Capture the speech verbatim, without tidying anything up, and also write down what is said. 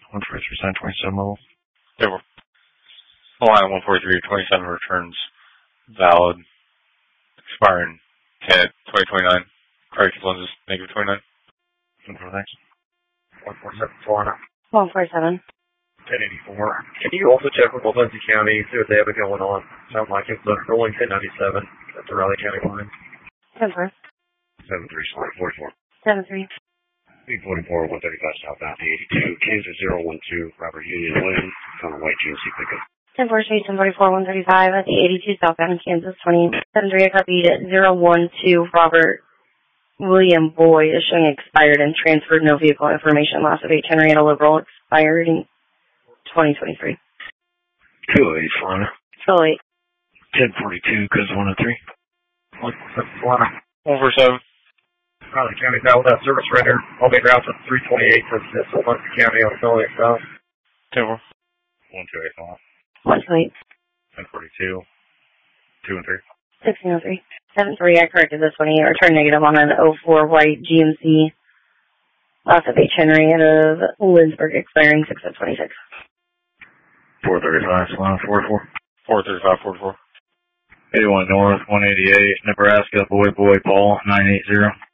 one forty-three, sign twenty-seven mobile. Table. Line one forty-three, twenty-seven returns valid. Expiring ten, twenty twenty-nine. Correction lenses, negative twenty-nine. one four, thanks. one forty-seven, Florida. one forty-seven. ten eighty-four. Can you also check with Lindsay County, see what they have going on? Sounds like it's the rolling ten ninety-seven at the Raleigh County line. ten four. seven three, slide forty-four. seven three. eight forty-four, one thirty-five southbound, eighty-two, Kansas zero one two, Robert Union Lane, on a white G M C pickup. ten four Street, ten forty-four, one thirty-five at the eighty-two southbound, Kansas twenty-seven three. I copied zero one two, Robert William Boyd is showing expired and transferred, no vehicle information, loss of eight Henrietta Liberal, expired in twenty twenty-three. two oh eight, Solana. So wait. ten forty-two, cause one oh three. one forty-seven, Solana. one forty-seven. Raleigh County's out without service render. I'll be route to three twenty-eight to Smithville, Muncie County on Affiliate South. Table. one two eight, Solana. one two eight. ten forty-two, two and three. sixteen oh three. seven three, I corrected this one. I returned negative on an oh four white G M C. Loss of H Henry out of Lindsburg, expiring six of twenty-six. four thirty-five, Solana, forty-four. four thirty-five, forty-four. eighty-one North, one eighty-eight, Nebraska, Boy Boy Paul, nine eighty.